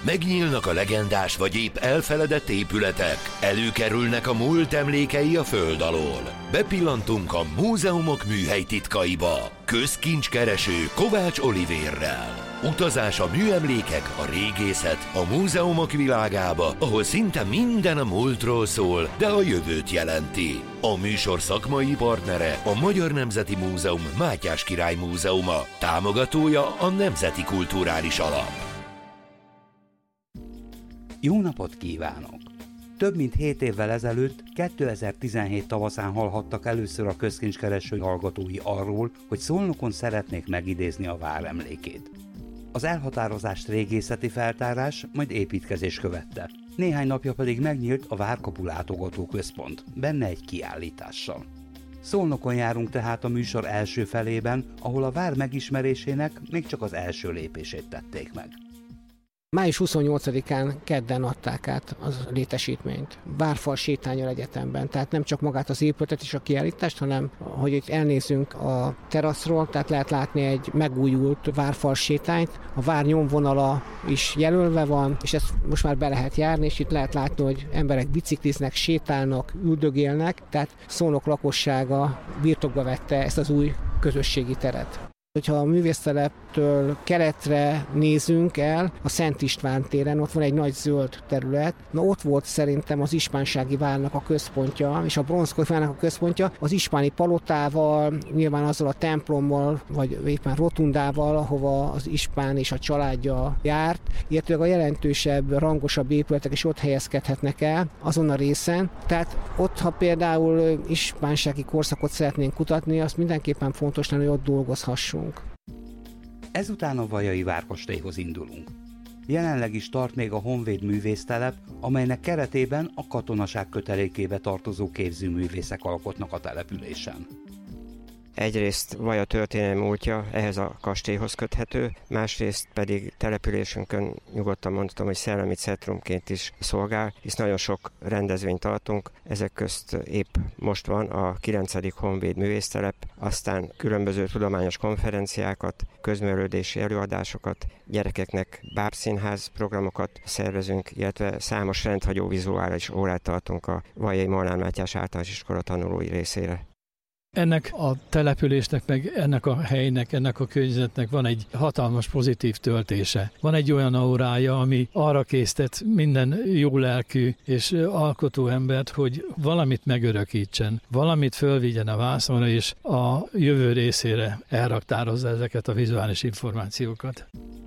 Megnyílnak a legendás vagy épp elfeledett épületek, előkerülnek a múlt emlékei a föld alól. Bepillantunk a múzeumok műhely titkaiba. Közkincskereső Kovács Olivérrel. Utazás a műemlékek, a régészet, a múzeumok világába, ahol szinte minden a múltról szól, de a jövőt jelenti. A műsor szakmai partnere a Magyar Nemzeti Múzeum Mátyás Király Múzeuma, támogatója a Nemzeti Kulturális Alap. Jó napot kívánok! Több mint 7 évvel ezelőtt, 2017 tavaszán hallhattak először a közkincskereső hallgatói arról, hogy Szolnokon szeretnék megidézni a vár emlékét. Az elhatározást régészeti feltárás, majd építkezés követte. Néhány napja pedig megnyílt a Várkapu látogatóközpont, benne egy kiállítással. Szolnokon járunk tehát a műsor első felében, ahol a vár megismerésének még csak az első lépését tették meg. Május 28-án kedden adták át az létesítményt. Várfal sétánnyal egyetemben, tehát nem csak magát az épületet és a kiállítást, hanem hogy itt elnézünk a teraszról, tehát lehet látni egy megújult várfal sétányt. A vár nyomvonala is jelölve van, és ezt most már be lehet járni, és itt lehet látni, hogy emberek bicikliznek, sétálnak, üldögélnek, tehát Szolnok lakossága birtokba vette ezt az új közösségi teret. Hogyha a művészteleptől keletre nézünk el, a Szent István téren, ott van egy nagy zöld terület. Na ott volt szerintem az ispánsági várnak a központja, és a bronzkori várnak a központja az ispáni palotával, nyilván azzal a templommal, vagy éppen rotundával, ahova az ispán és a családja járt, illetve a jelentősebb, rangosabb épületek is ott helyezkedhetnek el azon a részen. Tehát ott, ha például ispánsági korszakot szeretnénk kutatni, azt mindenképpen fontos lenne, hogy ott dolgozhassunk. Ezután a Vajai várkastélyhoz indulunk. Jelenleg is tart még a Honvéd művésztelep, amelynek keretében a katonaság kötelékébe tartozó képzőművészek alkotnak a településen. Egyrészt Vaja történelmi múltja ehhez a kastélyhoz köthető, másrészt pedig településünkön nyugodtan mondhatom, hogy szellemi centrumként is szolgál, hisz nagyon sok rendezvényt tartunk, ezek közt épp most van a 9. Honvéd művésztelep, aztán különböző tudományos konferenciákat, közművelődési előadásokat, gyerekeknek bábszínház programokat szervezünk, illetve számos rendhagyó vizuális órát tartunk a Vajai Molnár Mátyás általános iskola tanulói részére. Ennek a településnek, meg ennek a helynek, ennek a környezetnek van egy hatalmas pozitív töltése. Van egy olyan aurája, ami arra késztet minden jó lelkű és alkotó embert, hogy valamit megörökítsen, valamit fölvigyen a vászonra, és a jövő részére elraktározza ezeket a vizuális információkat.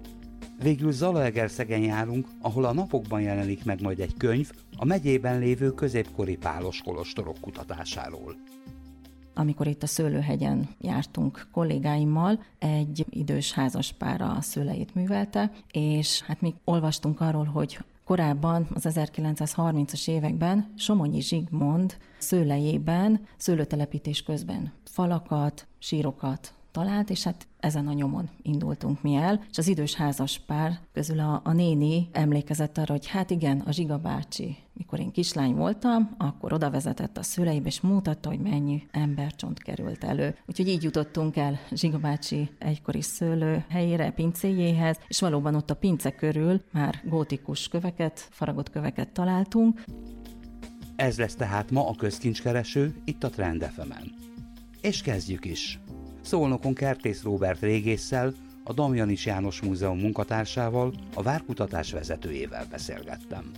Végül Zalaegerszegen járunk, ahol a napokban jelenik meg majd egy könyv a megyében lévő középkori pálos kolostorok kutatásáról. Amikor itt a Szőlőhegyen jártunk kollégáimmal, egy idős házaspár a szőleit művelte, és hát mi olvastunk arról, hogy korábban, az 1930-as években Somonyi Zsigmond szőlejében, szőlőtelepítés közben falakat, sírokat talált, és hát ezen a nyomon indultunk mi el, és az idős házaspár közül a néni emlékezett arra, hogy hát igen, a Zsiga bácsi, mikor én kislány voltam, akkor oda vezetett a szüleibe, és mutatta, hogy mennyi embercsont került elő. Úgyhogy így jutottunk el Zsiga bácsi egykori szőlő helyére, pincéjéhez, és valóban ott a pince körül már gótikus köveket, faragott köveket találtunk. Ez lesz tehát ma a közkincskereső, itt a Trend FM-en. És kezdjük is! Szolnokon Kertész Róbert régésszel, a Damjanich János Múzeum munkatársával, a várkutatás vezetőjével beszélgettem.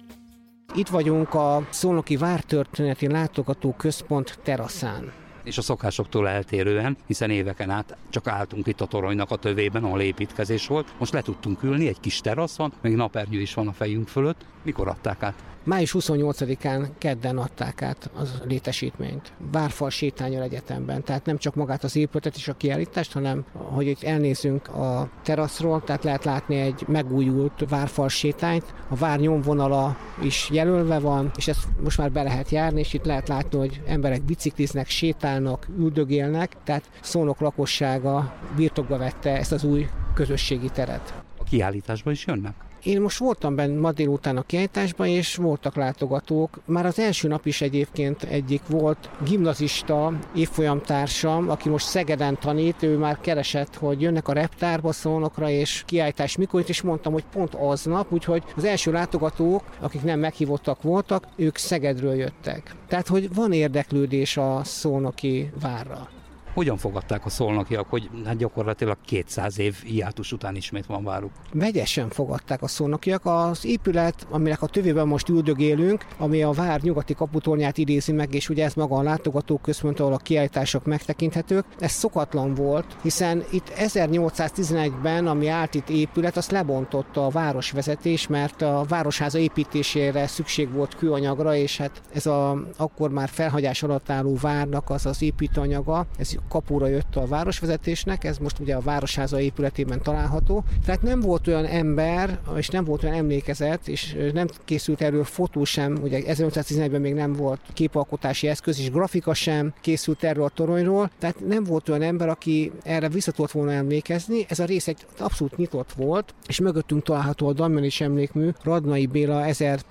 Itt vagyunk a Szolnoki Vártörténeti Látogatóközpont teraszán. És a szokásoktól eltérően, hiszen éveken át csak álltunk itt a toronynak a tövében, ahol építkezés volt. Most le tudtunk ülni, egy kis terasz van, még napernyő is van a fejünk fölött. Mikor adták át? Május 28-án kedden adták át az létesítményt. Várfal sétánnyal egyetemben, tehát nem csak magát az épületet és a kiállítást, hanem hogy itt elnézünk a teraszról, tehát lehet látni egy megújult várfal sétányt. A vár nyomvonala is jelölve van, és ezt most már be lehet járni, és itt lehet látni, hogy emberek bicikliznek, sétálnak, üldögélnek, tehát Szolnok lakossága birtokba vette ezt az új közösségi teret. A kiállításba is jönnek? Én most voltam benne ma délután a kiállításban, és voltak látogatók. Már az első nap is egyébként egyik volt gimnazista évfolyamtársam, aki most Szegeden tanít, ő már keresett, hogy jönnek a reptárba Szolnokra, és kiállítás mikor, és mondtam, hogy pont aznap, úgyhogy az első látogatók, akik nem meghívottak voltak, ők Szegedről jöttek. Tehát, hogy van érdeklődés a szolnoki várra. Hogyan fogadták a szolnokiak, hogy hát gyakorlatilag 200 év hiátus után ismét van váruk? Vegyesen fogadták a szolnokiak. Az épület, aminek a tövében most üldögélünk, ami a vár nyugati kaputornyát idézi meg, és ugye ez maga a látogatóközpont, ahol a kiállítások megtekinthetők, ez szokatlan volt, hiszen itt 1811-ben, ami állt itt épület, azt lebontotta a városvezetés, mert a városháza építésére szükség volt kőanyagra, és hát ez akkor már felhagyás alatt álló várnak az építőanyaga, ez kapura jött a városvezetésnek, ez most ugye a városháza épületében található. Tehát nem volt olyan ember, és nem volt olyan emlékezet, és nem készült erről fotó sem, ugye 1811-ben még nem volt képalkotási eszköz, és grafika sem készült erről a toronyról, tehát nem volt olyan ember, aki erre vissza tudott volna emlékezni. Ez a rész egy abszolút nyitott volt, és mögöttünk található a Damjanis emlékmű, Radnai Béla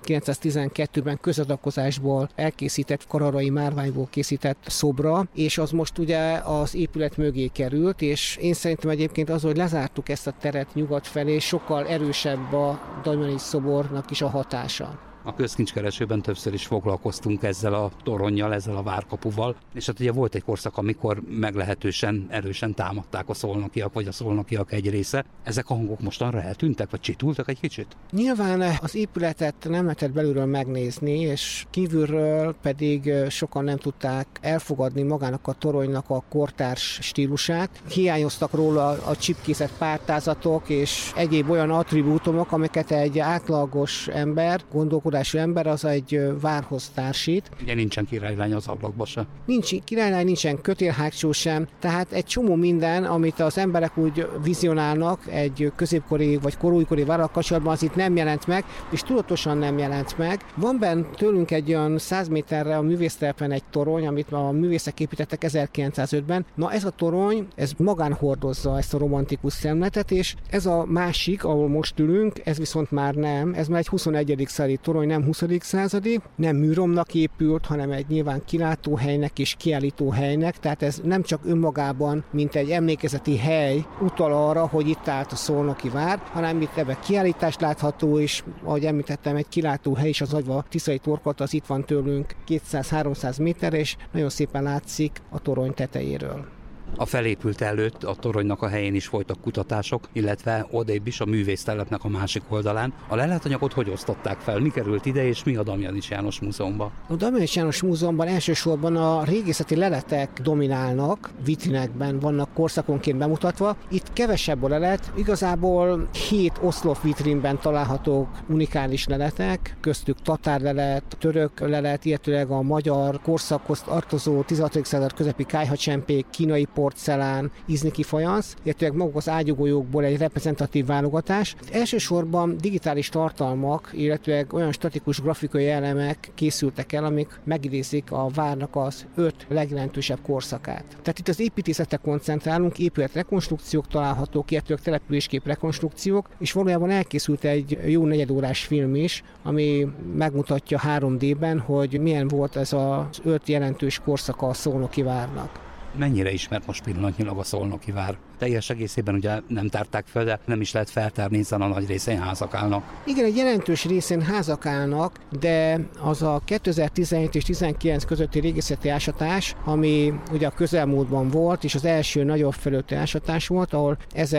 1912-ben közadakozásból elkészített kararai márványból készített szobra, és az most ugye az épület mögé került, és én szerintem egyébként az, hogy lezártuk ezt a teret nyugat felé, sokkal erősebb a Damjanis szobornak is a hatása. A közkincskeresőben többször is foglalkoztunk ezzel a toronnyal, ezzel a várkapuval, és hát ugye volt egy korszak, amikor meglehetősen erősen támadták a szolnokiak, vagy a szolnokiak egy része. Ezek a hangok mostanra eltűntek, vagy csitultak egy kicsit? Nyilván az épületet nem lehetett belülről megnézni, és kívülről pedig sokan nem tudták elfogadni magának a toronynak a kortárs stílusát. Hiányoztak róla a csipkészet pártázatok és egyéb olyan attribútumok, amiket egy átlagos ember, gondolkodású ember az egy várhoz társít. Ugye nincsen királylány az ablakba sem. Nincs királylány, nincsen kötélhágcsó sem, tehát egy csomó minden, amit az emberek úgy vizionálnak egy középkori vagy korújkori várral kapcsolatban, az itt nem jelent meg, és tudatosan nem jelent meg. Van benne tőlünk egy olyan 100 méterre a művésztelepen egy torony, amit a művészek építettek 1905-ben. Na ez a torony, ez magán hordozza ezt a romantikus szemletet, és ez a másik, ahol most ülünk, ez viszont már nem, ez már egy 21. századi torony, nem 20. századi, nem műromnak épült, hanem egy nyilván kilátóhelynek és kiállítóhelynek, tehát ez nem csak önmagában, mint egy emlékezeti hely utal arra, hogy itt állt a szolnoki vár, hanem itt ebben kiállítás látható, és ahogy említettem, egy kilátóhely is, az Agyva Tiszai Torkot, az itt van tőlünk 200-300 méterre, és nagyon szépen látszik a torony tetejéről. A felépült előtt a toronynak a helyén is folytak kutatások, illetve odébb is a művésztelepnek a másik oldalán. A lelátanyagot hogy osztották fel? Mi került ide, és mi a Damjanis János Múzeumban? A Damjanis János Múzeumban elsősorban a régészeti leletek dominálnak, vitrinekben vannak korszakonként bemutatva. Itt kevesebb a lelet, igazából 7 oszlop vitrinben találhatók unikális leletek, köztük tatárlelet, török lelet, illetőleg a magyar korszakhoz tartozó 16. század közepi kályhacsempék, kínai porcelán, izniki fajansz, illetve maguk az ágyúgolyókból egy reprezentatív válogatás. Elsősorban digitális tartalmak, illetve olyan statikus grafikai elemek készültek el, amik megidézik a várnak az 5 legjelentősebb korszakát. Tehát itt az építészetre koncentrálunk, épületrekonstrukciók találhatók, illetve településkép rekonstrukciók, és valójában elkészült egy jó negyedórás film is, ami megmutatja 3D-ben, hogy milyen volt ez az 5 jelentős korszaka a szolnoki várnak. Mennyire ismert most pillanatnyilag a szolnoki vár? Teljes egészében ugye nem tárták fel, de nem is lehet feltárni, hiszen a nagy részén házak állnak. Igen, egy jelentős részén házak állnak, de az a 2017 és 2019 közötti régészeti ásatás, ami ugye a közelmúltban volt, és az első nagyobb felőtti ásatás volt, ahol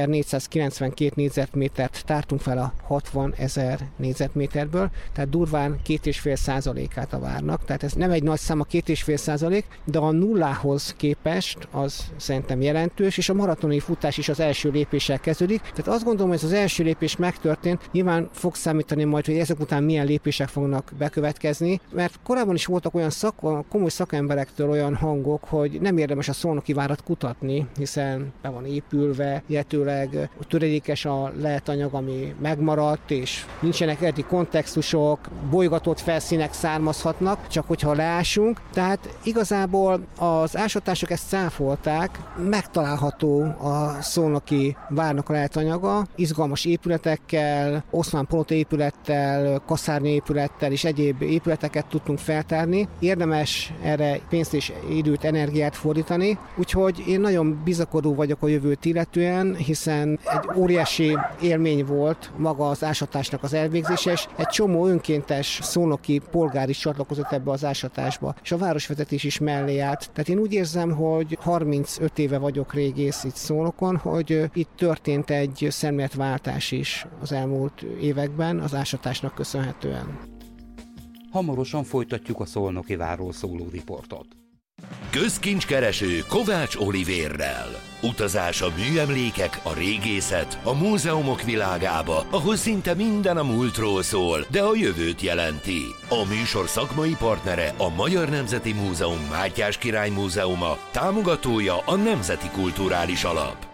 1492 négyzetmétert tártunk fel a 60 000 négyzetméterből, tehát durván 2,5%-át a várnak. Tehát ez nem egy nagy szám, a 2,5%, de a nullához képest az szerintem jelentős, és a maratoni futás is az első lépéssel kezdődik. Tehát azt gondolom, hogy ez az első lépés megtörtént. Nyilván fog számítani majd, hogy ezek után milyen lépések fognak bekövetkezni, mert korábban is voltak olyan komoly szakemberektől olyan hangok, hogy nem érdemes a szolnoki várat kutatni, hiszen be van épülve, illetőleg töredékes a leletanyag, ami megmaradt, és nincsenek eredeti kontextusok, bolygatott felszínek származhatnak, csak hogyha leásunk. Tehát igazából az ásatások ezt cáfolták, megtalálható a a szolnoki várnak a leletanyaga, izgalmas épületekkel, Oszmán Palota épülettel, kaszárnya épülettel és egyéb épületeket tudtunk feltárni. Érdemes erre pénzt és időt, energiát fordítani, úgyhogy én nagyon bizakodó vagyok a jövőt illetően, hiszen egy óriási élmény volt maga az ásatásnak az elvégzése, és egy csomó önkéntes szolnoki polgár is csatlakozott ebbe az ásatásba, és a városvezetés is mellé állt. Tehát én úgy érzem, hogy 35 éve vagyok régész itt Szolnokon, hogy itt történt egy szemléletváltás is az elmúlt években az ásatásnak köszönhetően. Hamarosan folytatjuk a Szolnoki várról szóló riportot. Közkincskereső Kovács Olivérrel. Utazás a műemlékek, a régészet, a múzeumok világába, ahol szinte minden a múltról szól, de a jövőt jelenti. A műsor szakmai partnere a Magyar Nemzeti Múzeum Mátyás Király Múzeuma, támogatója a Nemzeti Kulturális Alap.